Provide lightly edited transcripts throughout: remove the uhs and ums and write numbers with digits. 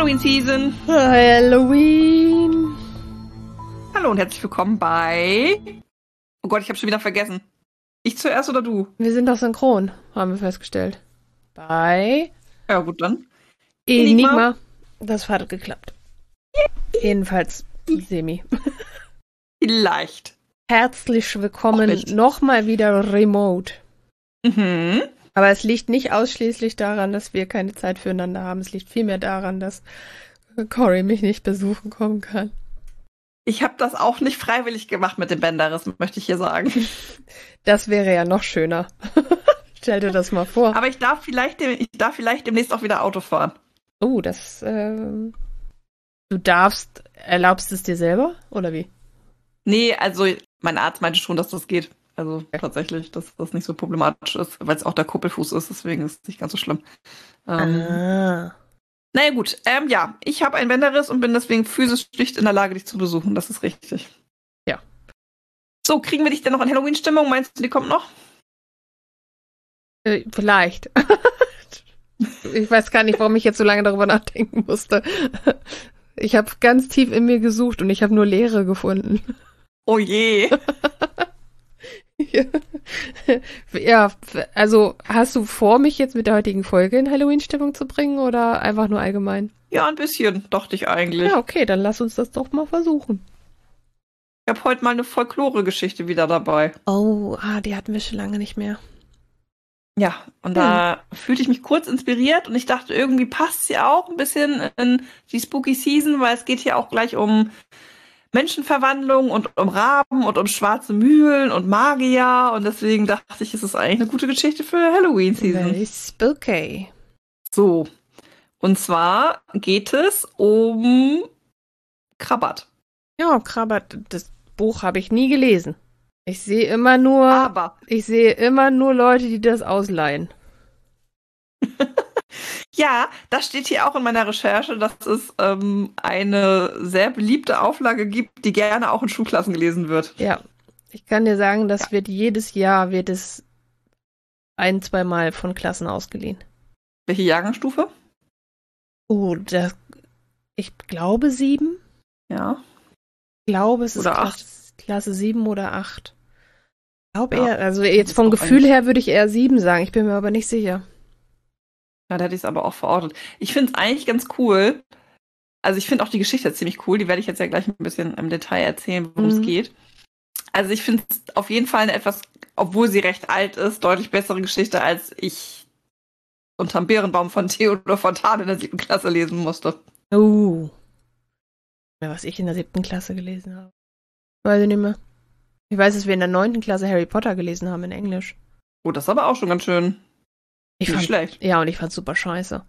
Halloween-Season. Halloween. Hallo und herzlich willkommen bei... Oh Gott, ich habe schon wieder vergessen. Ich zuerst oder du? Wir sind doch synchron, haben wir festgestellt. Bei Ja gut, dann. Enigma. Das hat geklappt. Jedenfalls semi. Vielleicht. Herzlich willkommen nochmal wieder remote. Mhm. Aber es liegt nicht ausschließlich daran, dass wir keine Zeit füreinander haben. Es liegt vielmehr daran, dass Cory mich nicht besuchen kommen kann. Ich habe das auch nicht freiwillig gemacht mit dem Bänderriss, möchte ich hier sagen. Das wäre ja noch schöner. Stell dir das mal vor. Aber ich darf vielleicht demnächst auch wieder Auto fahren. Oh, das... Du erlaubst es dir selber? Oder wie? Nee, also mein Arzt meinte schon, dass das geht. Also tatsächlich, dass das nicht so problematisch ist, weil es auch der Kuppelfuß ist, deswegen ist es nicht ganz so schlimm. Naja gut, ja, ich habe einen Bänderriss und bin deswegen physisch nicht in der Lage, dich zu besuchen, das ist richtig. Ja. So, kriegen wir dich denn noch in Halloween-Stimmung? Meinst du, die kommt noch? Vielleicht. Ich weiß gar nicht, warum ich jetzt so lange darüber nachdenken musste. Ich habe ganz tief in mir gesucht und ich habe nur Leere gefunden. Oh je. Ja, also hast du vor, mich jetzt mit der heutigen Folge in Halloween-Stimmung zu bringen oder einfach nur allgemein? Ja, ein bisschen, dachte ich eigentlich. Ja, okay, dann lass uns das doch mal versuchen. Ich habe heute mal eine Folklore-Geschichte wieder dabei. Oh, die hatten wir schon lange nicht mehr. Ja, und da fühlte ich mich kurz inspiriert und ich dachte, irgendwie passt sie auch ein bisschen in die Spooky Season, weil es geht hier auch gleich um Menschenverwandlung und um Raben und um schwarze Mühlen und Magier und deswegen dachte ich, es ist eigentlich eine gute Geschichte für Halloween-Season. Very spooky. So, und zwar geht es um Krabat. Ja, Krabat, das Buch habe ich nie gelesen. Ich sehe immer nur Leute, die das ausleihen. Ja, das steht hier auch in meiner Recherche, dass es eine sehr beliebte Auflage gibt, die gerne auch in Schulklassen gelesen wird. Ja, ich kann dir sagen, das wird jedes Jahr 1-2 Mal von Klassen ausgeliehen. Welche Jahrgangsstufe? Oh, ich glaube 7. Ja. Ich glaube, es ist Oder 8. Klasse 7 oder 8. Ich glaube Ja, eher, also jetzt vom Gefühl her würde ich eher 7 sagen, ich bin mir aber nicht sicher. Ja, da hätte ich es aber auch verortet. Ich finde es eigentlich ganz cool. Also ich finde auch die Geschichte ziemlich cool. Die werde ich jetzt ja gleich ein bisschen im Detail erzählen, worum es geht. Also ich finde es auf jeden Fall eine etwas, obwohl sie recht alt ist, deutlich bessere Geschichte, als ich unterm Beerenbaum von Theodor Fontane in der 7. Klasse lesen musste. Ja, was ich in der 7. Klasse gelesen habe. Weiß ich nicht mehr. Ich weiß, dass wir in der 9. Klasse Harry Potter gelesen haben in Englisch. Oh, das ist aber auch schon ganz schön nicht schlecht. Ja, und ich fand's super scheiße.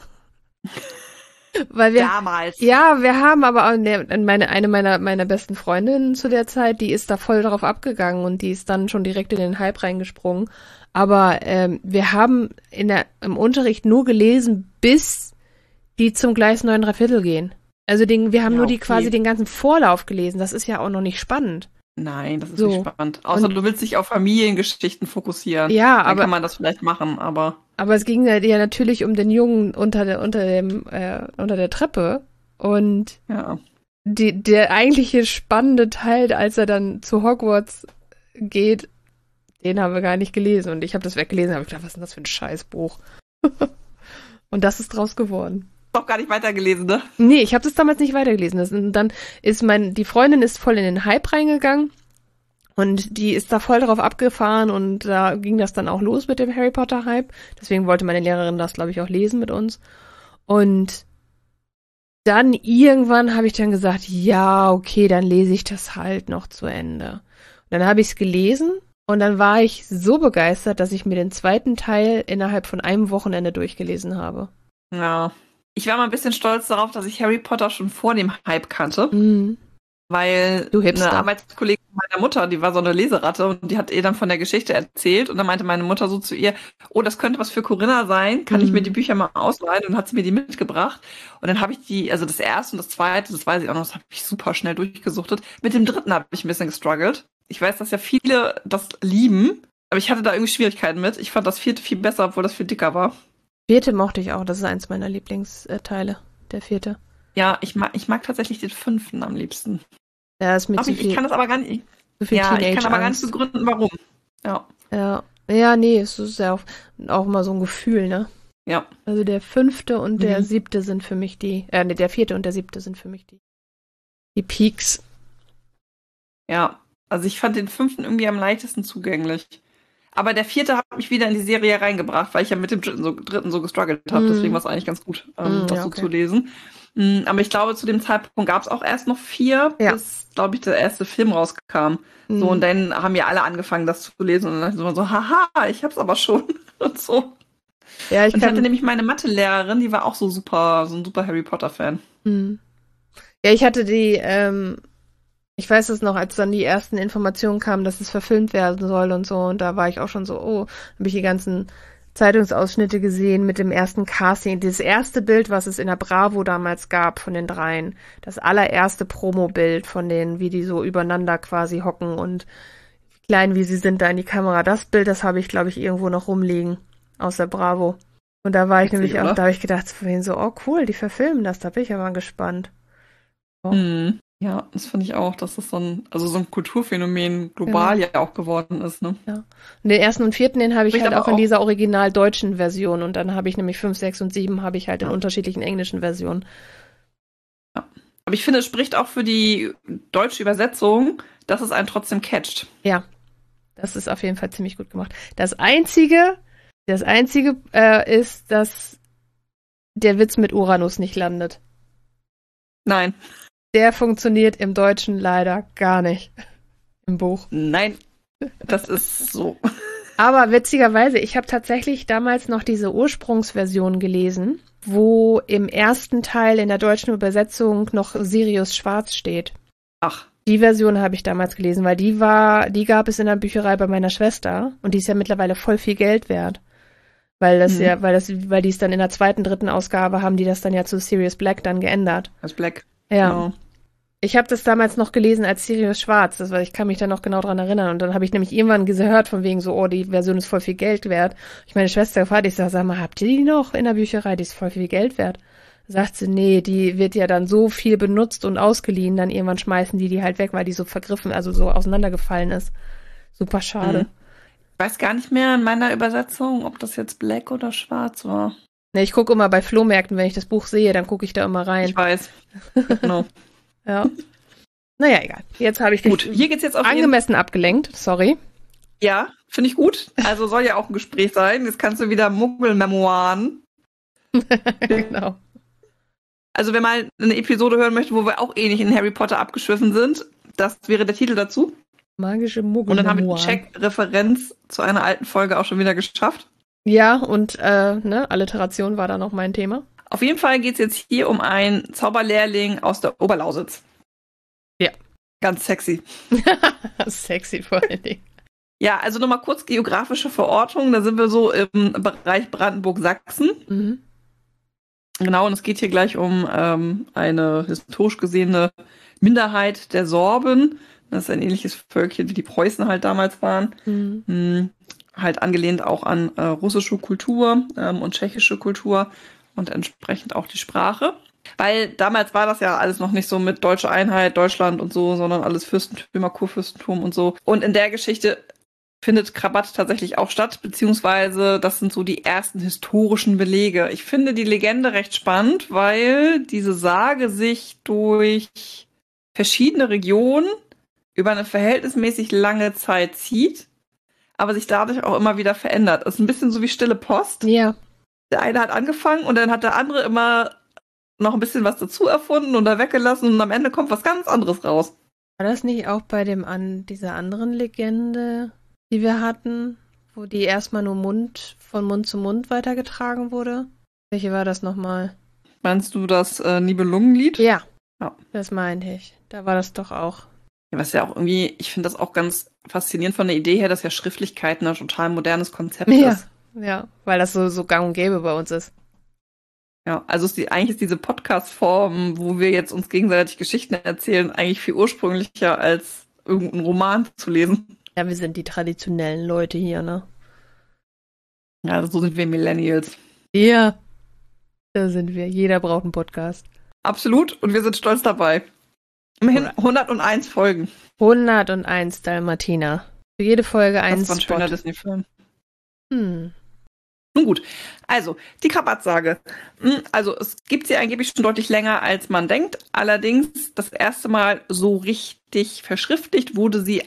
Weil wir damals. Ja, wir haben aber auch eine meiner besten Freundinnen zu der Zeit, die ist da voll drauf abgegangen und die ist dann schon direkt in den Hype reingesprungen. Aber wir haben im Unterricht nur gelesen, bis die zum Gleis 9 3/4 gehen. Also wir haben nur quasi den ganzen Vorlauf gelesen. Das ist ja auch noch nicht spannend. Nein, das ist nicht spannend. Außer du willst dich auf Familiengeschichten fokussieren. Ja, dann kann man das vielleicht machen, aber... Aber es ging ja natürlich um den Jungen unter der Treppe. Und der eigentliche spannende Teil, als er dann zu Hogwarts geht, den haben wir gar nicht gelesen. Und ich habe das weggelesen, habe ich gedacht, was ist denn das für ein Scheißbuch? Und das ist draus geworden. Doch gar nicht weitergelesen, ne? Nee, ich habe das damals nicht weitergelesen. Und dann ist die Freundin ist voll in den Hype reingegangen und die ist da voll drauf abgefahren und da ging das dann auch los mit dem Harry Potter Hype. Deswegen wollte meine Lehrerin das, glaube ich, auch lesen mit uns. Und dann irgendwann habe ich dann gesagt, ja, okay, dann lese ich das halt noch zu Ende. Und dann habe ich es gelesen und dann war ich so begeistert, dass ich mir den 2. Teil innerhalb von einem Wochenende durchgelesen habe. Ja. Ich war mal ein bisschen stolz darauf, dass ich Harry Potter schon vor dem Hype kannte. Weil eine Arbeitskollegin meiner Mutter, die war so eine Leseratte und die hat ihr dann von der Geschichte erzählt und dann meinte meine Mutter so zu ihr, oh, das könnte was für Corinna sein, kann ich mir die Bücher mal ausleihen? Und dann hat sie mir die mitgebracht und dann habe ich also das erste und das zweite, das weiß ich auch noch, das habe ich super schnell durchgesuchtet. Mit dem 3. habe ich ein bisschen gestruggelt. Ich weiß, dass ja viele das lieben, aber ich hatte da irgendwie Schwierigkeiten mit. Ich fand das 4. viel besser, obwohl das viel dicker war. 4. mochte ich auch, das ist eins meiner Lieblingsteile. der 4. Ja, ich mag tatsächlich den 5. am liebsten. Ja, ist mir zu viel. Ich kann das aber gar nicht. Zu viel Ja, ich kann aber gar nicht Teenage-Angst. begründen, warum. Ja. Ja. Ja, nee, es ist ja auch mal so ein Gefühl, ne? Ja. Also der 5. und der 7. sind für mich der 4. und der 7. sind für mich die Peaks. Ja, also ich fand den 5. irgendwie am leichtesten zugänglich. Aber der 4. hat mich wieder in die Serie reingebracht, weil ich ja mit dem dritten so gestruggelt habe. Deswegen war es eigentlich ganz gut, das so zu lesen. Aber ich glaube, zu dem Zeitpunkt gab es auch erst noch 4, bis, glaube ich, der erste Film rauskam. So, und dann haben ja alle angefangen, das zu lesen. Und dann dachte ich immer so, haha, ich hab's aber schon. Und so. Ja, ich hatte nämlich meine Mathelehrerin, die war auch so ein super Harry Potter-Fan. Ja, ich hatte ich weiß es noch, als dann die ersten Informationen kamen, dass es verfilmt werden soll und so, und da war ich auch schon so, habe ich die ganzen Zeitungsausschnitte gesehen mit dem ersten Casting. Das erste Bild, was es in der Bravo damals gab von den 3, das allererste Promo-Bild von denen, wie die so übereinander quasi hocken und klein wie sie sind da in die Kamera. Das Bild, das habe ich, glaube ich, irgendwo noch rumliegen aus der Bravo. Und da war ich nämlich auch, da habe ich gedacht, so, cool, die verfilmen das, da bin ich ja mal gespannt. Ja, das finde ich auch, dass das so ein Kulturphänomen global ja auch geworden ist, ne? Ja. Und den 1. und 4., den habe ich halt auch in dieser original deutschen Version, und dann habe ich nämlich 5, 6 und 7 habe ich halt in unterschiedlichen englischen Versionen. Ja. Aber ich finde, es spricht auch für die deutsche Übersetzung, dass es einen trotzdem catcht. Ja, das ist auf jeden Fall ziemlich gut gemacht. Das Einzige ist, dass der Witz mit Uranus nicht landet. Nein. Der funktioniert im Deutschen leider gar nicht. Im Buch. Nein, das ist so. Aber witzigerweise, ich habe tatsächlich damals noch diese Ursprungsversion gelesen, wo im ersten Teil in der deutschen Übersetzung noch Sirius Schwarz steht. Ach. Die Version habe ich damals gelesen, weil die gab es in der Bücherei bei meiner Schwester, und die ist ja mittlerweile voll viel Geld wert. Weil die es dann in der 2., 3. Ausgabe haben, die das dann ja zu Sirius Black dann geändert. Als Black. Ja. Genau. Ich habe das damals noch gelesen als Sirius Schwarz, ich kann mich da noch genau dran erinnern. Und dann habe ich nämlich irgendwann gehört von wegen so, die Version ist voll viel Geld wert. Ich meine Schwester gefragt, ich sag mal, habt ihr die noch in der Bücherei? Die ist voll viel Geld wert. Sagt sie, nee, die wird ja dann so viel benutzt und ausgeliehen, dann irgendwann schmeißen die halt weg, weil die so vergriffen, also so auseinandergefallen ist. Super schade. Ich weiß gar nicht mehr in meiner Übersetzung, ob das jetzt Black oder Schwarz war. Ne, ich gucke immer bei Flohmärkten, wenn ich das Buch sehe, dann gucke ich da immer rein. Ich weiß. Genau. Ja. Naja, egal. Jetzt habe ich dich hier geht's jetzt auf angemessen abgelenkt. Sorry. Ja, finde ich gut. Also soll ja auch ein Gespräch sein. Jetzt kannst du wieder Muggel-Memoiren. Genau. Also wer mal eine Episode hören möchte, wo wir auch ähnlich in Harry Potter abgeschwiffen sind, das wäre der Titel dazu. Magische Muggel-Memoiren. Und dann haben wir die Check-Referenz zu einer alten Folge auch schon wieder geschafft. Ja, und Alliteration war da noch mein Thema. Auf jeden Fall geht es jetzt hier um einen Zauberlehrling aus der Oberlausitz. Ja. Ganz sexy. Sexy vor allen Dingen. Ja, also nochmal kurz geografische Verortung. Da sind wir so im Bereich Brandenburg-Sachsen. Genau, und es geht hier gleich um eine historisch gesehene Minderheit der Sorben. Das ist ein ähnliches Völkchen, wie die Preußen halt damals waren. Halt angelehnt auch an russische Kultur und tschechische Kultur. Und entsprechend auch die Sprache. Weil damals war das ja alles noch nicht so mit deutscher Einheit, Deutschland und so, sondern alles Fürstentümer, Kurfürstentum und so. Und in der Geschichte findet Krabat tatsächlich auch statt, beziehungsweise das sind so die ersten historischen Belege. Ich finde die Legende recht spannend, weil diese Sage sich durch verschiedene Regionen über eine verhältnismäßig lange Zeit zieht, aber sich dadurch auch immer wieder verändert. Das ist ein bisschen so wie Stille Post. Ja. Der eine hat angefangen und dann hat der andere immer noch ein bisschen was dazu erfunden und da weggelassen und am Ende kommt was ganz anderes raus. War das nicht auch bei dieser anderen Legende, die wir hatten, wo die erstmal nur von Mund zu Mund weitergetragen wurde? Welche war das nochmal? Meinst du das Nibelungenlied? Ja, das meinte ich. Da war das doch auch. Ja, was ja auch irgendwie, ich finde das auch ganz faszinierend von der Idee her, dass ja Schriftlichkeit ein total modernes Konzept ist. Ja, weil das so gang und gäbe bei uns ist. Ja, also eigentlich ist diese Podcast-Form, wo wir jetzt uns gegenseitig Geschichten erzählen, eigentlich viel ursprünglicher als irgendeinen Roman zu lesen. Ja, wir sind die traditionellen Leute hier, ne? Ja, so sind wir Millennials. Ja, da sind wir. Jeder braucht einen Podcast. Absolut. Und wir sind stolz dabei. Immerhin 101 Folgen. 101 Dalmatiner. Für jede Folge ein Spot. Das war ein schöner Disney-Film. Nun gut. Also, die Krabat-Sage. Also, es gibt sie angeblich schon deutlich länger, als man denkt. Allerdings, das erste Mal so richtig verschriftlicht wurde sie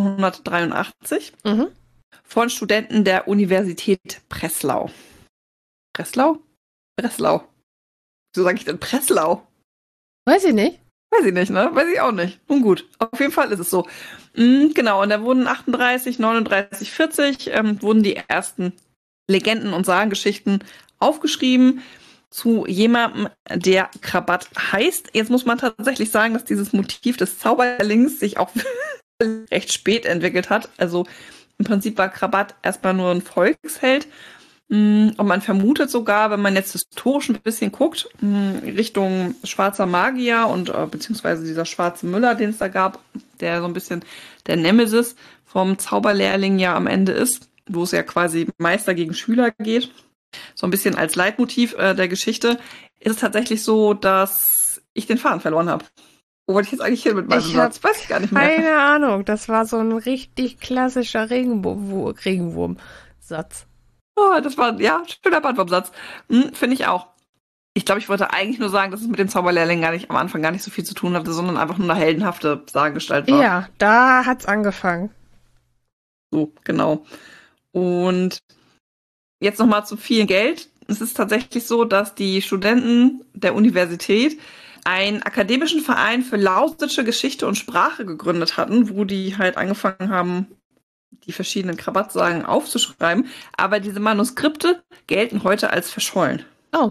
1883 von Studenten der Universität Breslau. Breslau? Breslau. Wieso sage ich denn Breslau? Weiß ich nicht. Weiß ich nicht, ne? Weiß ich auch nicht. Nun gut, auf jeden Fall ist es so. Genau, und da wurden 38, 39, 40 wurden die ersten Legenden und Sagengeschichten aufgeschrieben zu jemandem, der Krabat heißt. Jetzt muss man tatsächlich sagen, dass dieses Motiv des Zauberlings sich auch recht spät entwickelt hat. Also im Prinzip war Krabat erstmal nur ein Volksheld. Und man vermutet sogar, wenn man jetzt historisch ein bisschen guckt, Richtung schwarzer Magier und beziehungsweise dieser schwarze Müller, den es da gab, der so ein bisschen der Nemesis vom Zauberlehrling ja am Ende ist, wo es ja quasi Meister gegen Schüler geht, so ein bisschen als Leitmotiv der Geschichte, ist es tatsächlich so, dass ich den Faden verloren habe. Wo wollte ich jetzt eigentlich hin mit meinem Satz? Weiß ich gar nicht mehr. Keine Ahnung, das war so ein richtig klassischer Regenwurm-Satz. Oh, das war, ja, schöner Bandwurmsatz. Finde ich auch. Ich glaube, ich wollte eigentlich nur sagen, dass es mit dem Zauberlehrling am Anfang gar nicht so viel zu tun hatte, sondern einfach nur eine heldenhafte Sagengestalt war. Ja, da hat's angefangen. So, genau. Und jetzt nochmal zu viel Geld. Es ist tatsächlich so, dass die Studenten der Universität einen akademischen Verein für lausitzsche Geschichte und Sprache gegründet hatten, wo die halt angefangen haben, die verschiedenen Krabat-Sagen aufzuschreiben, aber diese Manuskripte gelten heute als verschollen. Oh.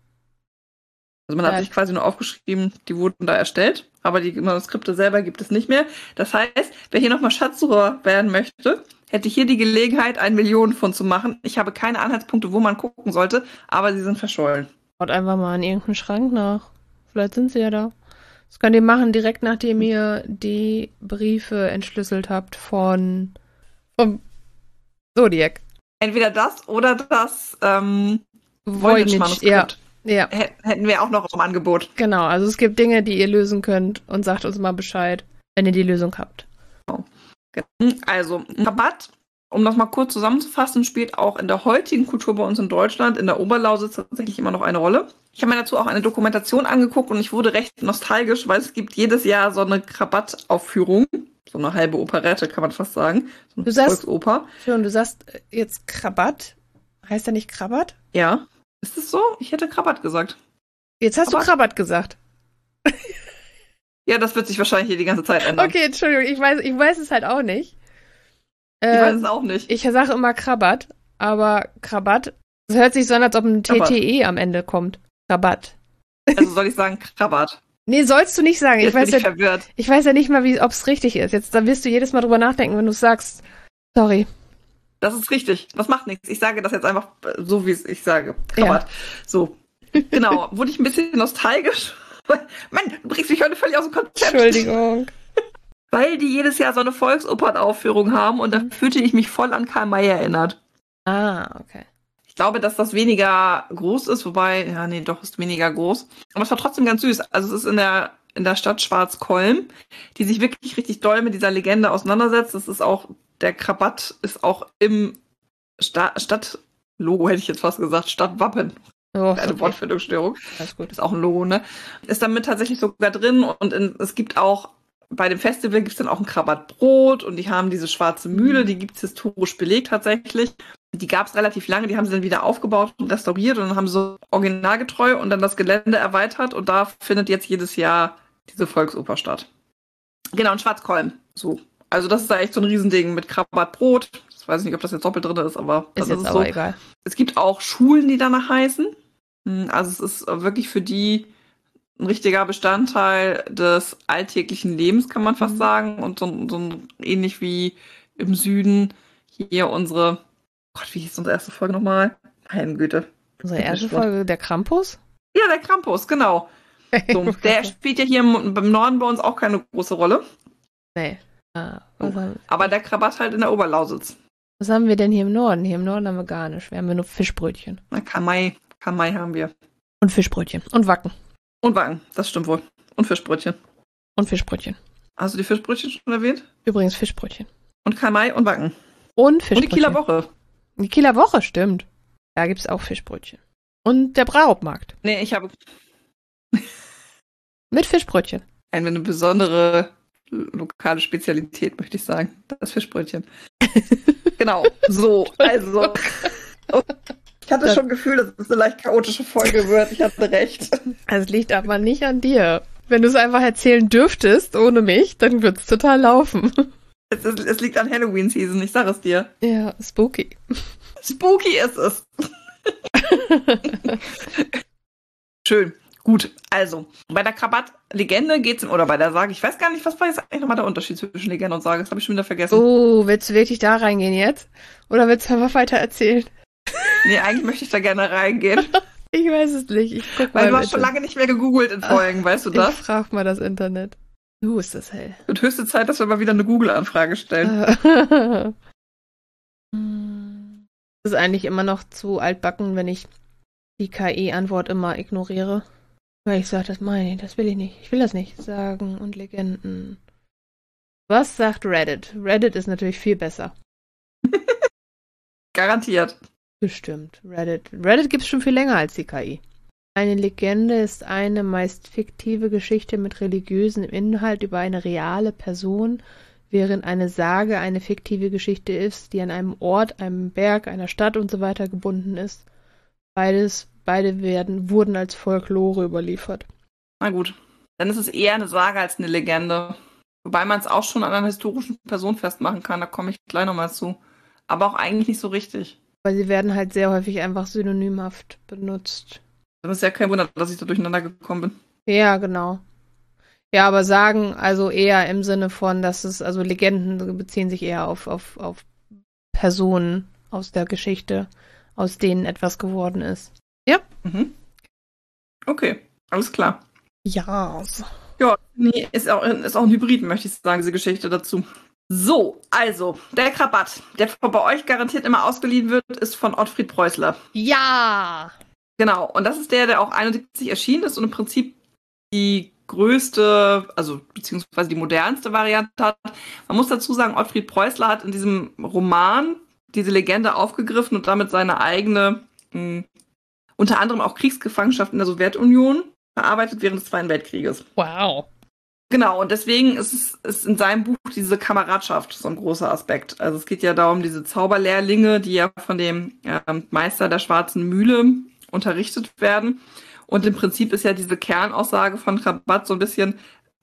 Also man hat sich quasi nur aufgeschrieben, die wurden da erstellt, aber die Manuskripte selber gibt es nicht mehr. Das heißt, wer hier nochmal Schatzsucher werden möchte, hätte hier die Gelegenheit, 1 Millionenpfund zu machen. Ich habe keine Anhaltspunkte, wo man gucken sollte, aber sie sind verschollen. Schaut einfach mal in irgendeinem Schrank nach. Vielleicht sind sie ja da. Das könnt ihr machen, direkt nachdem ihr die Briefe entschlüsselt habt vom Zodiac. Entweder das oder das Voynich-Manuskript. Ja. Hätten wir auch noch im Angebot. Genau, also es gibt Dinge, die ihr lösen könnt und sagt uns mal Bescheid, wenn ihr die Lösung habt. Also, Krabat, um das mal kurz zusammenzufassen, spielt auch in der heutigen Kultur bei uns in Deutschland, in der Oberlausitz tatsächlich immer noch eine Rolle. Ich habe mir dazu auch eine Dokumentation angeguckt und ich wurde recht nostalgisch, weil es gibt jedes Jahr so eine Krabat-Aufführung. So eine halbe Operette, kann man fast sagen. So eine Volksoper. Du sagst jetzt Krabat. Heißt der nicht Krabat? Ja. Ist es so? Ich hätte Krabat gesagt. Jetzt hast du Krabat gesagt. Ja, das wird sich wahrscheinlich hier die ganze Zeit ändern. Okay, Entschuldigung, ich weiß es halt auch nicht. Ich weiß es auch nicht. Ich sage immer Krabat, aber Krabat, das hört sich so an, als ob ein TTE am Ende kommt. Krabat. Also soll ich sagen Krabat? Nee, sollst du nicht sagen. Jetzt bin ich verwirrt. Ich weiß ja nicht mal, ob es richtig ist. Jetzt, da wirst du jedes Mal drüber nachdenken, wenn du es sagst. Sorry. Das ist richtig. Das macht nichts. Ich sage das jetzt einfach so, wie ich sage. Krabat. Ja. So. Genau. Wurde ich ein bisschen nostalgisch. Mann, du bringst mich heute völlig aus dem Konzept. Entschuldigung. Weil die jedes Jahr so eine Volksopernaufführung haben und da fühlte ich mich voll an Karl May erinnert. Ah, okay. Ich glaube, dass das weniger groß ist, wobei, ja, nee, doch, ist weniger groß. Aber es war trotzdem ganz süß. Also es ist in der Stadt Schwarzkolm, die sich wirklich richtig doll mit dieser Legende auseinandersetzt. Das ist auch, der Krabat ist auch im Stadtlogo, hätte ich jetzt fast gesagt, Stadtwappen. Oh, eine Wortfindungsstörung. Alles gut. Ist auch ein Logo, ne? Ist damit tatsächlich sogar drin und es gibt auch, bei dem Festival gibt es dann auch ein Krabatbrot und die haben diese schwarze Mühle, die gibt es historisch belegt tatsächlich. Die gab es relativ lange, die haben sie dann wieder aufgebaut und restauriert und dann haben sie originalgetreu und dann das Gelände erweitert und da findet jetzt jedes Jahr diese Volksoper statt. Genau, in Schwarzkolm. So. Also das ist da echt so ein Riesending mit Krabatbrot. Ich weiß nicht, ob das jetzt doppelt drin ist, aber ist jetzt ist aber so. Egal. Es gibt auch Schulen, die danach heißen. Also es ist wirklich für die ein richtiger Bestandteil des alltäglichen Lebens, kann man fast sagen. Und so ein ähnlich wie im Süden hier unsere, Gott, wie hieß unsere erste Folge nochmal? Meine Güte. Unsere erste Folge, der Krampus? Ja, der Krampus, genau. So, der spielt ja hier im Norden bei uns auch keine große Rolle. Nee. Aber der Krabat halt in der Oberlausitz. Was haben wir denn hier im Norden? Hier im Norden haben wir gar nicht. Wir haben nur Fischbrötchen. Na, Kamai haben wir. Und Fischbrötchen. Und Wacken. Und Wangen, das stimmt wohl. Und Fischbrötchen. Und Fischbrötchen. Hast du die Fischbrötchen schon erwähnt? Übrigens Fischbrötchen. Und Karl May und Wangen. Und Fischbrötchen. Und die Kieler Woche. Die Kieler Woche, stimmt. Da gibt's auch Fischbrötchen. Und der Brauhauptmarkt. Nee, ich habe Mit Fischbrötchen. eine besondere lokale Spezialität, möchte ich sagen. Das Fischbrötchen. Genau. So, also. Ich hatte schon Gefühl, dass es eine leicht chaotische Folge wird. Ich hatte recht. Es liegt aber nicht an dir. Wenn du es einfach erzählen dürftest, ohne mich, dann wird's total laufen. Es liegt an Halloween-Season, ich sag es dir. Ja, spooky. Spooky ist es. Schön. Gut, also, bei der Krabat-Legende geht's oder bei der Sage, ich weiß gar nicht, was war jetzt eigentlich nochmal der Unterschied zwischen Legende und Sage? Das habe ich schon wieder vergessen. Oh, willst du wirklich da reingehen jetzt? Oder willst du einfach weiter erzählen? Nee, eigentlich möchte ich da gerne reingehen. Ich weiß es nicht. Ich guck mal. Weil du hast schon lange nicht mehr gegoogelt in Folgen, weißt du das? Ich frag mal das Internet. Ist das hell. Wird höchste Zeit, dass wir mal wieder eine Google-Anfrage stellen. Das ist eigentlich immer noch zu altbacken, wenn ich die KI-Antwort immer ignoriere. Weil ich sage, das will ich nicht. Ich will das nicht. Sagen und Legenden. Was sagt Reddit? Reddit ist natürlich viel besser. Garantiert. Bestimmt. Reddit gibt's schon viel länger als die KI. Eine Legende ist eine meist fiktive Geschichte mit religiösem Inhalt über eine reale Person, während eine Sage eine fiktive Geschichte ist, die an einem Ort, einem Berg, einer Stadt und so weiter gebunden ist. Beide wurden als Folklore überliefert. Na gut, dann ist es eher eine Sage als eine Legende. Wobei man es auch schon an einer historischen Person festmachen kann, da komme ich gleich nochmal zu. Aber auch eigentlich nicht so richtig. Weil sie werden halt sehr häufig einfach synonymhaft benutzt. Dann ist ja kein Wunder, dass ich da durcheinander gekommen bin. Ja, genau. Ja, aber Sagen, also eher im Sinne von, also Legenden beziehen sich eher auf Personen aus der Geschichte, aus denen etwas geworden ist. Ja? Mhm. Okay, alles klar. Ja. Ja, nee, ist auch ein Hybrid, möchte ich sagen, diese Geschichte dazu. So, also, der Krabat, der bei euch garantiert immer ausgeliehen wird, ist von Ottfried Preußler. Ja! Genau, und das ist der auch 71 erschienen ist und im Prinzip die größte, also beziehungsweise die modernste Variante hat. Man muss dazu sagen, Ottfried Preußler hat in diesem Roman diese Legende aufgegriffen und damit seine eigene, unter anderem auch Kriegsgefangenschaft in der Sowjetunion verarbeitet während des Zweiten Weltkrieges. Wow. Genau, und deswegen ist in seinem Buch diese Kameradschaft so ein großer Aspekt. Also es geht ja darum, diese Zauberlehrlinge, die ja von dem Meister der Schwarzen Mühle unterrichtet werden. Und im Prinzip ist ja diese Kernaussage von Krabat so ein bisschen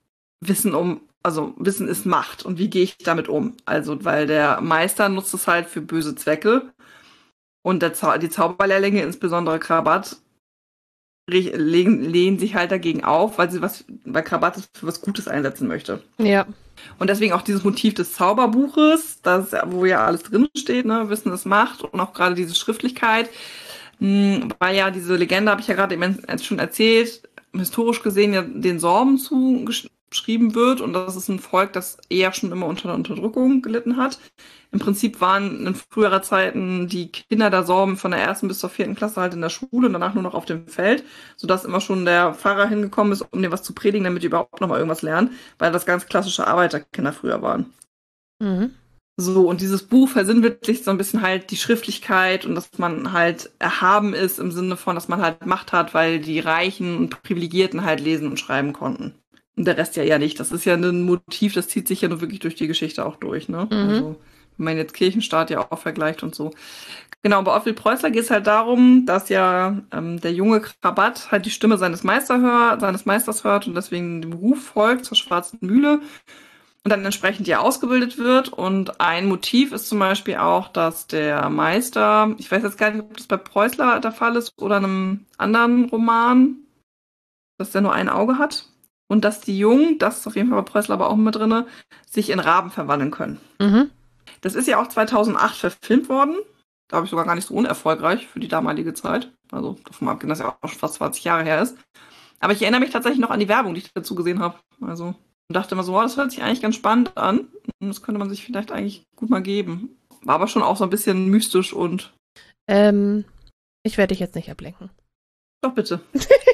Wissen ist Macht und wie gehe ich damit um? Also, weil der Meister nutzt es halt für böse Zwecke und die Zauberlehrlinge, insbesondere Krabat, lehnen sich halt dagegen auf, weil Krabat es für was Gutes einsetzen möchte. Ja. Und deswegen auch dieses Motiv des Zauberbuches, wo ja alles drin steht, ne, Wissen ist Macht und auch gerade diese Schriftlichkeit, weil ja diese Legende, habe ich ja gerade eben schon erzählt, historisch gesehen ja den Sorben zugeschrieben wird und das ist ein Volk, das eher schon immer unter der Unterdrückung gelitten hat. Im Prinzip waren in früherer Zeiten die Kinder der Sorben von der 1. bis zur 4. Klasse halt in der Schule und danach nur noch auf dem Feld, sodass immer schon der Pfarrer hingekommen ist, um dir was zu predigen, damit die überhaupt noch mal irgendwas lernen, weil das ganz klassische Arbeiterkinder früher waren. Mhm. So, und dieses Buch versinnbildlicht so ein bisschen halt die Schriftlichkeit und dass man halt erhaben ist im Sinne von, dass man halt Macht hat, weil die Reichen und Privilegierten halt lesen und schreiben konnten. Und der Rest ja eher nicht. Das ist ja ein Motiv, das zieht sich ja nur wirklich durch die Geschichte auch durch, ne? Mhm. Also, wenn man jetzt Kirchenstaat ja auch vergleicht und so. Genau, bei Ottfried Preußler geht es halt darum, dass ja der junge Krabat halt die Stimme seines Meisters hört und deswegen dem Ruf folgt zur Schwarzen Mühle und dann entsprechend ja ausgebildet wird. Und ein Motiv ist zum Beispiel auch, dass der Meister, ich weiß jetzt gar nicht, ob das bei Preußler der Fall ist oder in einem anderen Roman, dass der nur ein Auge hat. Und dass die Jungen, das ist auf jeden Fall bei Preußler aber auch mit drin, sich in Raben verwandeln können. Mhm. Das ist ja auch 2008 verfilmt worden. Glaube ich sogar gar nicht so unerfolgreich für die damalige Zeit. Also davon abgesehen, dass ja auch schon fast 20 Jahre her ist. Aber ich erinnere mich tatsächlich noch an die Werbung, die ich dazu gesehen habe. Also und dachte immer so, das hört sich eigentlich ganz spannend an. Und das könnte man sich vielleicht eigentlich gut mal geben. War aber schon auch so ein bisschen mystisch und... Ich werde dich jetzt nicht ablenken. Doch, bitte.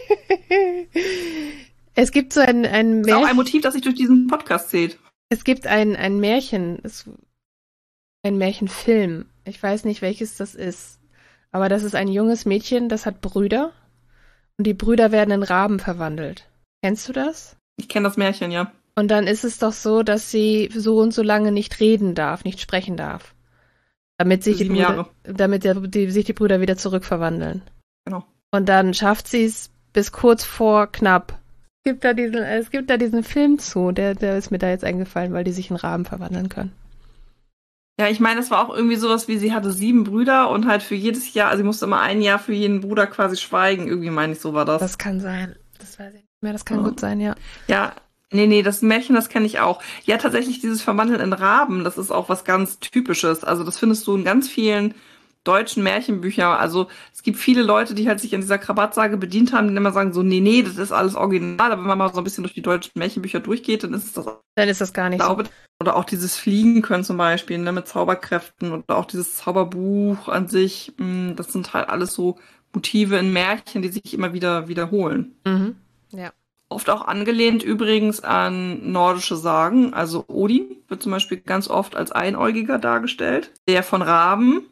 Es gibt so ein Märchen. Das ist auch ein Motiv, das sich durch diesen Podcast zählt. Es gibt ein Märchen, ein Märchenfilm. Ich weiß nicht, welches das ist. Aber das ist ein junges Mädchen, das hat Brüder. Und die Brüder werden in Raben verwandelt. Kennst du das? Ich kenne das Märchen, ja. Und dann ist es doch so, dass sie so und so lange nicht reden darf, nicht sprechen darf. Damit sich, sich die Brüder wieder zurückverwandeln. Genau. Und dann schafft sie es bis kurz vor knapp. Es gibt da diesen Film zu, der ist mir da jetzt eingefallen, weil die sich in Raben verwandeln können. Ja, ich meine, es war auch irgendwie sowas wie, sie hatte 7 Brüder und halt für jedes Jahr, also sie musste immer ein Jahr für jeden Bruder quasi schweigen. Irgendwie meine ich, so war das. Das kann sein. Das weiß ich nicht mehr. Das kann gut sein, ja. Ja, nee, das Märchen, das kenne ich auch. Ja, tatsächlich dieses Verwandeln in Raben, das ist auch was ganz Typisches. Also das findest du in ganz vielen deutschen Märchenbüchern. Also es gibt viele Leute, die halt sich an dieser Krabat-Sage bedient haben, die immer sagen so, nee, das ist alles original. Aber wenn man mal so ein bisschen durch die deutschen Märchenbücher durchgeht, dann ist das gar nicht so. Oder auch dieses Fliegen können zum Beispiel, ne, mit Zauberkräften oder auch dieses Zauberbuch an sich. Das sind halt alles so Motive in Märchen, die sich immer wieder wiederholen. Mhm. Ja. Oft auch angelehnt übrigens an nordische Sagen. Also Odin wird zum Beispiel ganz oft als Einäugiger dargestellt, der von Raben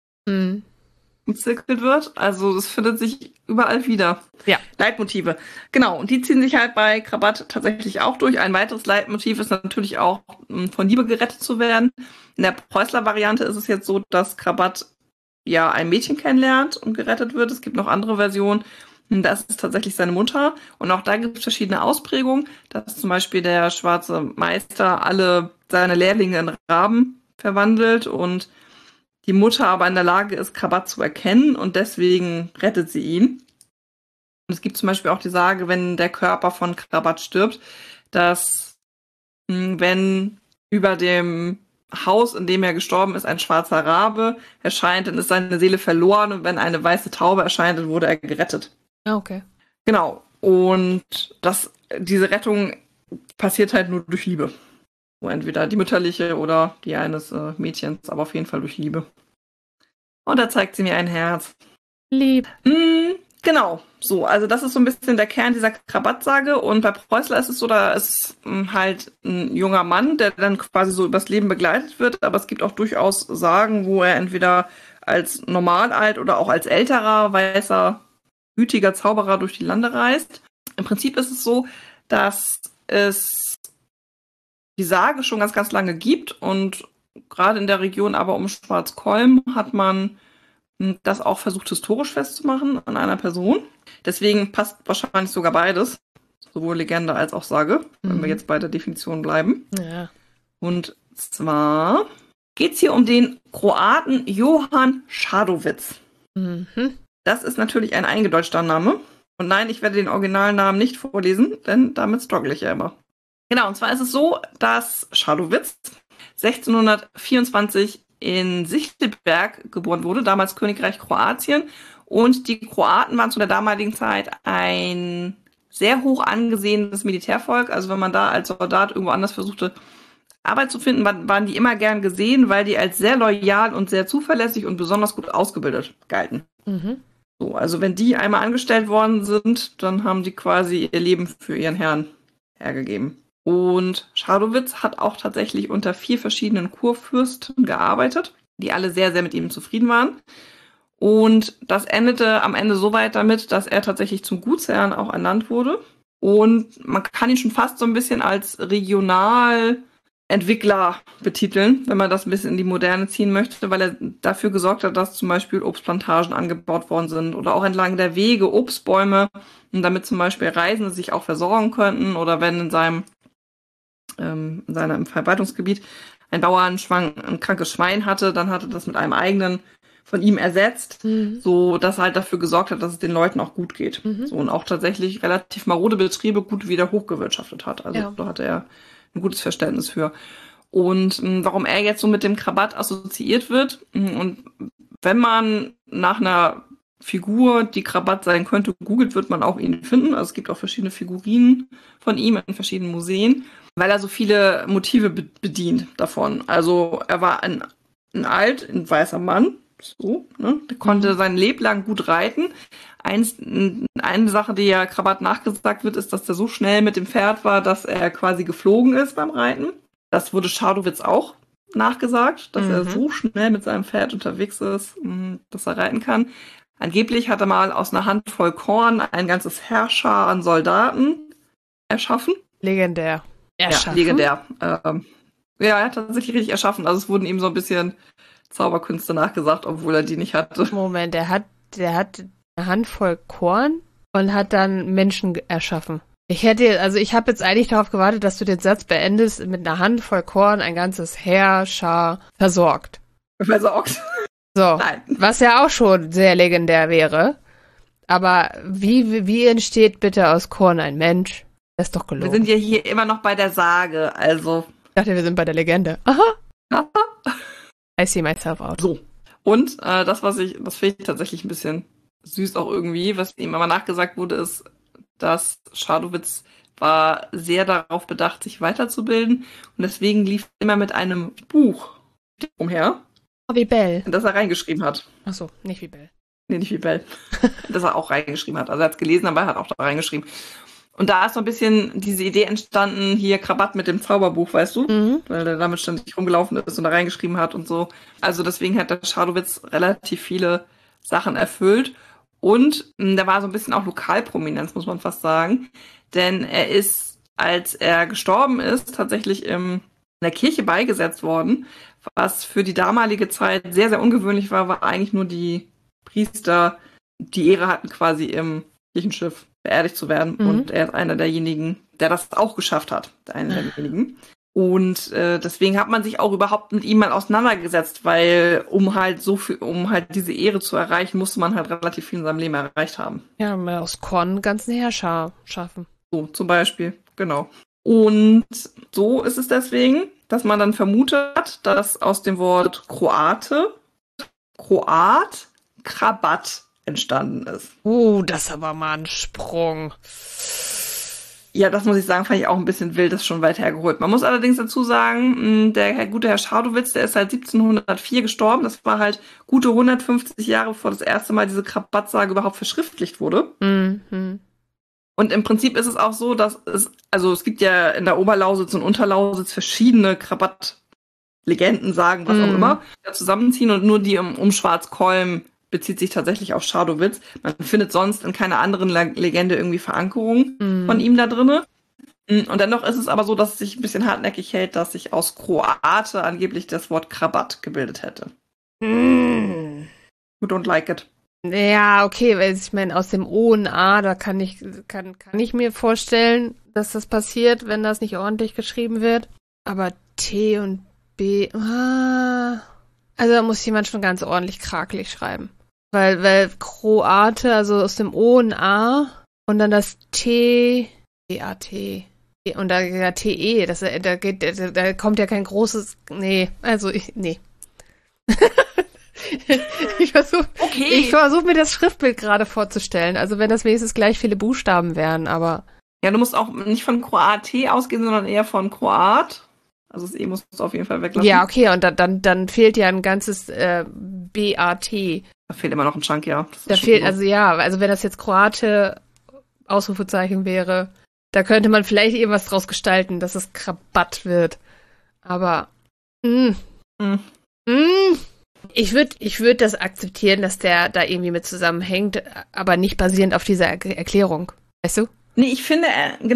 umzirkelt wird. Also das findet sich überall wieder. Ja. Leitmotive. Genau, und die ziehen sich halt bei Krabat tatsächlich auch durch. Ein weiteres Leitmotiv ist natürlich auch, von Liebe gerettet zu werden. In der Preußler-Variante ist es jetzt so, dass Krabat ja ein Mädchen kennenlernt und gerettet wird. Es gibt noch andere Versionen. Das ist tatsächlich seine Mutter. Und auch da gibt es verschiedene Ausprägungen, dass zum Beispiel der schwarze Meister alle seine Lehrlinge in Raben verwandelt und die Mutter aber in der Lage ist, Krabat zu erkennen und deswegen rettet sie ihn. Und es gibt zum Beispiel auch die Sage, wenn der Körper von Krabat stirbt, dass wenn über dem Haus, in dem er gestorben ist, ein schwarzer Rabe erscheint, dann ist seine Seele verloren und wenn eine weiße Taube erscheint, dann wurde er gerettet. Okay. Genau. Und diese Rettung passiert halt nur durch Liebe. So entweder die mütterliche oder die eines Mädchens, aber auf jeden Fall durch Liebe. Und da zeigt sie mir ein Herz. Lieb. Genau. So, also das ist so ein bisschen der Kern dieser Krabat-Sage. Und bei Preußler ist es so, da ist halt ein junger Mann, der dann quasi so übers Leben begleitet wird. Aber es gibt auch durchaus Sagen, wo er entweder als Normalalt oder auch als älterer, weißer, gütiger Zauberer durch die Lande reist. Im Prinzip ist es so, dass es die Sage schon ganz, ganz lange gibt und gerade in der Region aber um Schwarzkolm hat man das auch versucht, historisch festzumachen an einer Person. Deswegen passt wahrscheinlich sogar beides, sowohl Legende als auch Sage, wenn wir jetzt bei der Definition bleiben. Ja. Und zwar geht es hier um den Kroaten Johann Schadowitz. Das ist natürlich ein eingedeutschter Name. Und nein, ich werde den Originalnamen nicht vorlesen, denn damit struggle ich ja immer. Genau, und zwar ist es so, dass Schadowitz 1624 in Sichtelberg geboren wurde, damals Königreich Kroatien. Und die Kroaten waren zu der damaligen Zeit ein sehr hoch angesehenes Militärvolk. Also wenn man da als Soldat irgendwo anders versuchte, Arbeit zu finden, waren die immer gern gesehen, weil die als sehr loyal und sehr zuverlässig und besonders gut ausgebildet galten. So, also wenn die einmal angestellt worden sind, dann haben die quasi ihr Leben für ihren Herrn hergegeben. Und Schadowitz hat auch tatsächlich unter 4 verschiedenen Kurfürsten gearbeitet, die alle sehr, sehr mit ihm zufrieden waren. Und das endete am Ende so weit damit, dass er tatsächlich zum Gutsherrn auch ernannt wurde. Und man kann ihn schon fast so ein bisschen als Regionalentwickler betiteln, wenn man das ein bisschen in die Moderne ziehen möchte, weil er dafür gesorgt hat, dass zum Beispiel Obstplantagen angebaut worden sind oder auch entlang der Wege Obstbäume, damit zum Beispiel Reisende sich auch versorgen könnten oder wenn in seinem Verwaltungsgebiet ein Bauer ein krankes Schwein hatte, dann hatte das mit einem eigenen von ihm ersetzt, so dass er halt dafür gesorgt hat, dass es den Leuten auch gut geht. So, und auch tatsächlich relativ marode Betriebe gut wieder hochgewirtschaftet hat. Also da hatte er ein gutes Verständnis für. Und warum er jetzt so mit dem Krabat assoziiert wird, und wenn man nach einer Figur, die Krabat sein könnte, googelt, wird man auch ihn finden. Also es gibt auch verschiedene Figurinen von ihm in verschiedenen Museen, weil er so viele Motive bedient davon. Also er war ein weißer Mann, So, ne? Der konnte sein Leben lang gut reiten. Eine Sache, die ja Krabat nachgesagt wird, ist, dass der so schnell mit dem Pferd war, dass er quasi geflogen ist beim Reiten. Das wurde Schadowitz auch nachgesagt, dass er so schnell mit seinem Pferd unterwegs ist, dass er reiten kann. Angeblich hat er mal aus einer Handvoll Korn ein ganzes Heerschar an Soldaten erschaffen. Legendär. Erschaffen? Ja, legendär. Ja, er hat tatsächlich richtig erschaffen. Also es wurden ihm so ein bisschen Zauberkünste nachgesagt, obwohl er die nicht hatte. Moment, der hat eine Handvoll Korn und hat dann Menschen erschaffen. Ich habe jetzt eigentlich darauf gewartet, dass du den Satz beendest mit einer Handvoll Korn ein ganzes Heerschar versorgt. Versorgt? So, Nein. Was ja auch schon sehr legendär wäre. Aber wie entsteht bitte aus Korn ein Mensch? Das ist doch gelogen. Wir sind ja hier immer noch bei der Sage, also. Ich dachte, wir sind bei der Legende. Aha. I see myself out. So. Und das finde ich tatsächlich ein bisschen süß auch irgendwie, was ihm aber nachgesagt wurde, ist, dass Schadowitz war sehr darauf bedacht, sich weiterzubilden und deswegen lief er immer mit einem Buch umher. Wie Bell. Das er reingeschrieben hat. Ach so, nicht wie Bell. Nee, nicht wie Bell. Das er auch reingeschrieben hat. Also er hat es gelesen, aber er hat auch da reingeschrieben. Und da ist so ein bisschen diese Idee entstanden, hier Krabat mit dem Zauberbuch, weißt du? Weil der damit ständig rumgelaufen ist und da reingeschrieben hat und so. Also deswegen hat der Schadowitz relativ viele Sachen erfüllt. Und da war so ein bisschen auch Lokalprominenz, muss man fast sagen. Denn er ist, als er gestorben ist, tatsächlich in der Kirche beigesetzt worden. Was für die damalige Zeit sehr, sehr ungewöhnlich war, weil eigentlich nur die Priester die Ehre hatten, quasi im Kirchenschiff beerdigt zu werden. Und er ist einer derjenigen, der das auch geschafft hat. Einer derjenigen. Und deswegen hat man sich auch überhaupt mit ihm mal auseinandergesetzt, weil um halt diese Ehre zu erreichen, musste man halt relativ viel in seinem Leben erreicht haben. Ja, mal aus Korn einen ganzen Heerschar schaffen. So, zum Beispiel, genau. Und so ist es deswegen, dass man dann vermutet, dass aus dem Wort Kroat, Krabat entstanden ist. Das ist aber mal ein Sprung. Ja, das muss ich sagen, fand ich auch ein bisschen wild, das ist schon weit hergeholt. Man muss allerdings dazu sagen, der gute Herr Schadowitz, der ist halt 1704 gestorben. Das war halt gute 150 Jahre, bevor das erste Mal diese Krabat-Sage überhaupt verschriftlicht wurde. Und im Prinzip ist es auch so, dass es gibt ja in der Oberlausitz und Unterlausitz verschiedene Krabat-Legenden, Sagen, was auch immer, da zusammenziehen und nur die um Schwarzkolm bezieht sich tatsächlich auf Schadowitz. Man findet sonst in keiner anderen Legende irgendwie Verankerung von ihm da drinne. Und dennoch ist es aber so, dass es sich ein bisschen hartnäckig hält, dass sich aus Kroate angeblich das Wort Krabat gebildet hätte. You don't like it. Ja, okay, weil ich meine, aus dem O und A, da kann ich mir vorstellen, dass das passiert, wenn das nicht ordentlich geschrieben wird. Aber T und B, also da muss jemand schon ganz ordentlich krakelig schreiben. Weil Kroate, also aus dem O und A und dann das T, B-A-T und da T-E, da kommt ja kein großes, nee. Ich versuche mir das Schriftbild gerade vorzustellen, also wenn das wenigstens gleich viele Buchstaben wären, aber... Ja, du musst auch nicht von Kroat ausgehen, sondern eher von Kroat. Also das E musst du auf jeden Fall weglassen. Ja, okay, und dann fehlt ja ein ganzes B-A-T. Da fehlt immer noch ein Chunk, ja. Da fehlt, also wenn das jetzt Kroate Ausrufezeichen wäre, da könnte man vielleicht irgendwas draus gestalten, dass es Krabat wird. Aber ich würde das akzeptieren, dass der da irgendwie mit zusammenhängt, aber nicht basierend auf dieser Erklärung. Weißt du? Nee, ich glaube,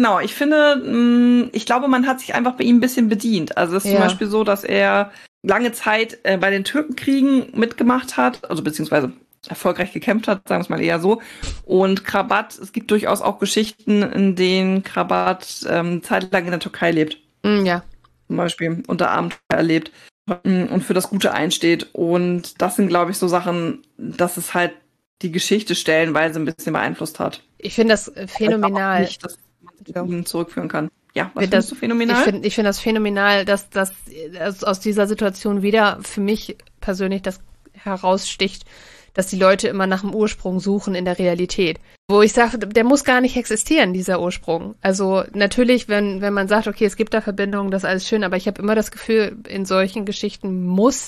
man hat sich einfach bei ihm ein bisschen bedient. Also es ist zum Beispiel so, dass er lange Zeit bei den Türkenkriegen mitgemacht hat, also beziehungsweise erfolgreich gekämpft hat, sagen wir es mal eher so. Und Krabat, es gibt durchaus auch Geschichten, in denen Krabat zeitlang in der Türkei lebt. Ja. Zum Beispiel unter Abenteuer erlebt und für das Gute einsteht. Und das sind, glaube ich, so Sachen, dass es halt die Geschichte stellenweise ein bisschen beeinflusst hat. Ich finde das phänomenal. Nicht, dass man zurückführen kann. Ja, was findest du phänomenal? Ich finde das phänomenal, dass aus dieser Situation wieder für mich persönlich das heraussticht, dass die Leute immer nach dem Ursprung suchen in der Realität. Wo ich sage, der muss gar nicht existieren, dieser Ursprung. Also natürlich, wenn man sagt, okay, es gibt da Verbindungen, das ist alles schön, aber ich habe immer das Gefühl, in solchen Geschichten muss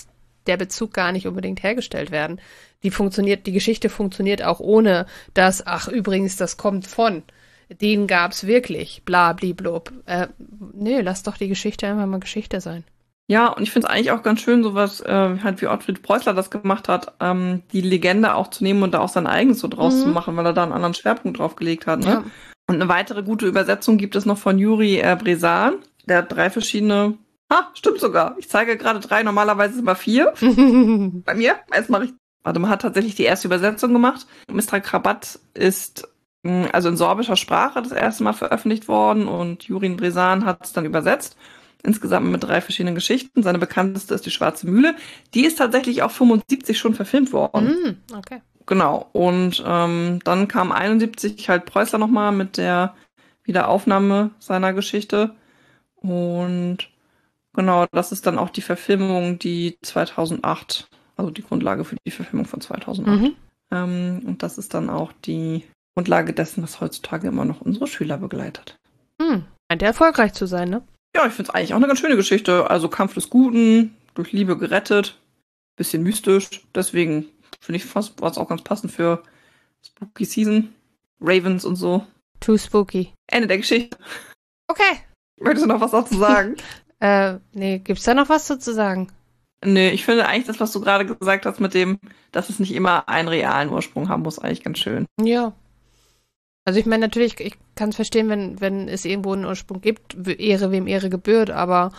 der Bezug gar nicht unbedingt hergestellt werden. Die Geschichte funktioniert auch ohne das, übrigens, das kommt von, den gab's wirklich, bla, bliblub. Nee, lass doch die Geschichte einfach mal Geschichte sein. Ja, und ich finde es eigentlich auch ganz schön, sowas, halt wie Ottfried Preußler das gemacht hat, die Legende auch zu nehmen und da auch sein eigenes so draus zu machen, weil er da einen anderen Schwerpunkt drauf gelegt hat. Ne? Ja. Und eine weitere gute Übersetzung gibt es noch von Juri Brezan. Der hat 3 verschiedene, stimmt sogar. Ich zeige gerade 3, normalerweise sind immer 4. Bei mir, jetzt mache ich, man hat tatsächlich die erste Übersetzung gemacht. Mistral Krabat ist also in sorbischer Sprache das erste Mal veröffentlicht worden und Juri Brezan hat es dann übersetzt. Insgesamt mit 3 verschiedenen Geschichten. Seine bekannteste ist die Schwarze Mühle. Die ist tatsächlich auch 75 schon verfilmt worden. Okay. Genau. Und dann kam 71 halt Preußler nochmal mit der Wiederaufnahme seiner Geschichte. Und genau, das ist dann auch die Verfilmung, die 2008, also die Grundlage für die Verfilmung von 2008. Und das ist dann auch die Grundlage dessen, was heutzutage immer noch unsere Schüler begleitet. Scheint ja erfolgreich zu sein, ne? Ja, ich finde es eigentlich auch eine ganz schöne Geschichte. Also Kampf des Guten, durch Liebe gerettet, bisschen mystisch. Deswegen finde ich fast war es auch ganz passend für Spooky Season, Ravens und so. Too spooky. Ende der Geschichte. Okay. Möchtest du noch was dazu sagen? Nee, gibt's da noch was zu sagen? Nee, ich finde eigentlich das, was du gerade gesagt hast mit dem, dass es nicht immer einen realen Ursprung haben muss, eigentlich ganz schön. Ja. Also ich meine natürlich, ich kann es verstehen, wenn es irgendwo einen Ursprung gibt, Ehre wem Ehre gebührt, aber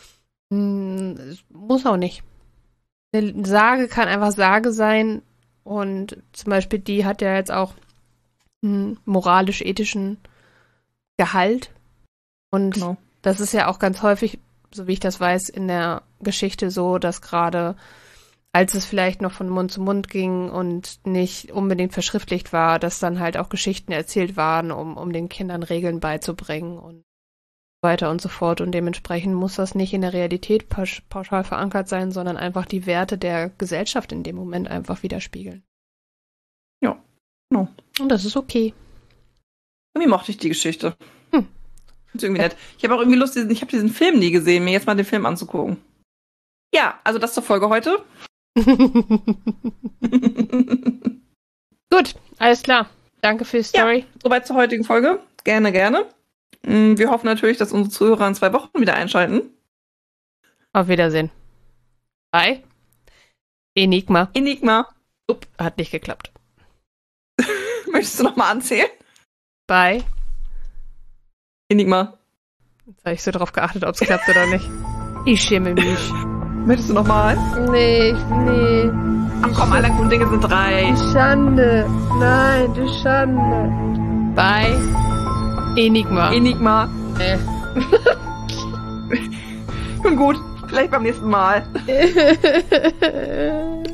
es muss auch nicht. Eine Sage kann einfach Sage sein und zum Beispiel die hat ja jetzt auch einen moralisch-ethischen Gehalt und das ist ja auch ganz häufig, so wie ich das weiß, in der Geschichte so, dass gerade als es vielleicht noch von Mund zu Mund ging und nicht unbedingt verschriftlicht war, dass dann halt auch Geschichten erzählt waren, um den Kindern Regeln beizubringen und so weiter und so fort. Und dementsprechend muss das nicht in der Realität pauschal verankert sein, sondern einfach die Werte der Gesellschaft in dem Moment einfach widerspiegeln. Ja, genau. Und das ist okay. Irgendwie mochte ich die Geschichte. Ist irgendwie nett. Ich habe auch irgendwie Lust, ich habe diesen Film nie gesehen, mir jetzt mal den Film anzugucken. Ja, also das zur Folge heute. Gut, alles klar. Danke für die Story. Ja, soweit zur heutigen Folge. Gerne, gerne. Wir hoffen natürlich, dass unsere Zuhörer in 2 Wochen wieder einschalten. Auf Wiedersehen. Bye. Enigma. Hat nicht geklappt. Möchtest du nochmal anzählen? Bye. Enigma. Jetzt habe ich so drauf geachtet, ob es klappt oder nicht. Ich schäme mich. Möchtest du nochmal? Nee. Ach komm, alle guten Dinge sind 3. Die Schande. Nein, die Schande. Bye. Enigma. Gut, vielleicht beim nächsten Mal.